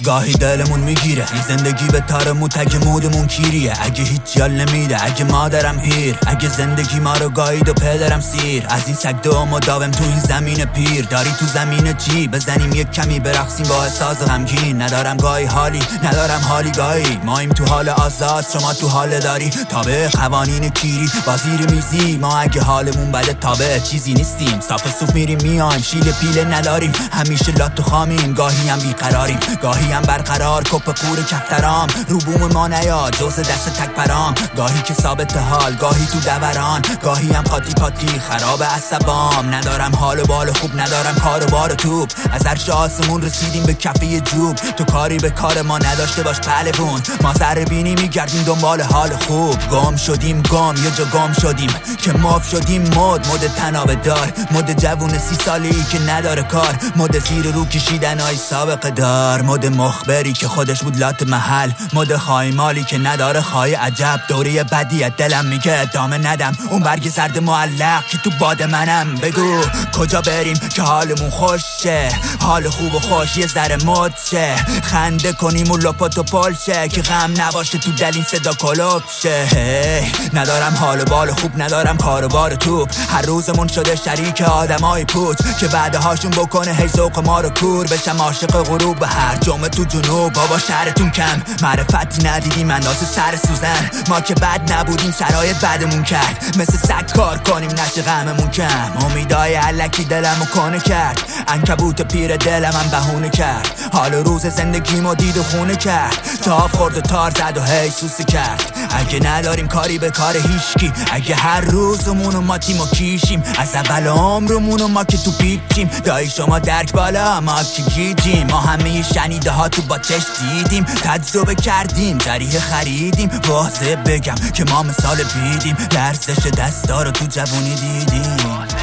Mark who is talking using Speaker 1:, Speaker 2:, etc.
Speaker 1: گاهی دلمون میگیره این زندگی به تارمون تگ مودمون کیریه. اگه هیچ یال نمیده، اگه مادرم هیر، اگه زندگی ما رو گاهید و پدرم سیر، از این سگ دو مداوم تو این زمین پیر. داری تو زمین چی بزنیم یک کمی برقصیم با احساس غمگین. ندارم گاهی حالی، ندارم حالی گاهی. مایم تو حال آزاد، شما تو حال داری. تابع قوانین کیری با زیر میزی. ما اگه حالمون بده تابع چیزی نیستیم. صاف صوف میریم میایم، شیل پیله نداریم. همیشه لات و خامیم، گاهی هم بیقراریم، گاهی هم برقرار. کپ قور کفترام رو بوم ما نیاد جوز دست تک پرام. گاهی که ثابت حال، گاهی تو دوران، گاهی هم قاطی قاطی خراب عصبام. ندارم حال و بال خوب، ندارم کار و بار توپ. از عرش آسمون رسیدیم به کفه جوب. تو کاری به کار ما نداشته باش پهلوون. ما ذره بینی میگردیم دنبال حال خوب. گم شدیم گم، یه جا گم شدیم که ماف شدیم. مد تنابه دار، مد جوون 30 سالی که نداره کار. مد زیر رو کشیدن های سابقه دار. مد مخبری که خودش بود لات محل. مد خایمالی که نداره خای عجب. دوره بدیت دلم میگه ادامه ندم. اون برگ زرد معلق که تو باد منم. بگو کجا بریم که حالمون خوشه، حال خوب و خوش یه ذره مد شه. خنده کنیم و لپات و پل شه که غم نباشه تو دل این صدا کلوب شه. ندارم حال و بال خوب، ندارم کار و بار توپ. هر روزمون شده شریک آدمای پوچ که بعدهاشون بکنه هی ذوق ما رو کور. بشم عاشق غروب به هر جمعه تو جنوب. بابا شهرتون کم معرفتی ندیدیم اندازه سر سوزن. ما که بد نبودیم شرایط بعدمون کرد. مثل سگ کار کنیم نشه غممون کم. امیدای علکی دلمو کنه کرد. عنکبوت پیر دلم بهونه کرد. حال روز زندگیمو دید و خونه کرد. تاب خورد و تار زد و هی سوسی کرد. اگه نداریم کاری به کار هیچکی، اگه هر روزمونو ما تیمو کیشیم. از اول عمرمونو ما که تو پیچیم. دایی شما درک بالا ما که گیجیم. ما همه شنیده ها تو با چشم دیدیم. تجربه کردیم، جریه خریدیم. واضح بگم که ما مثال بیدیم. لرزش دستا رو تو جوونی دیدیم.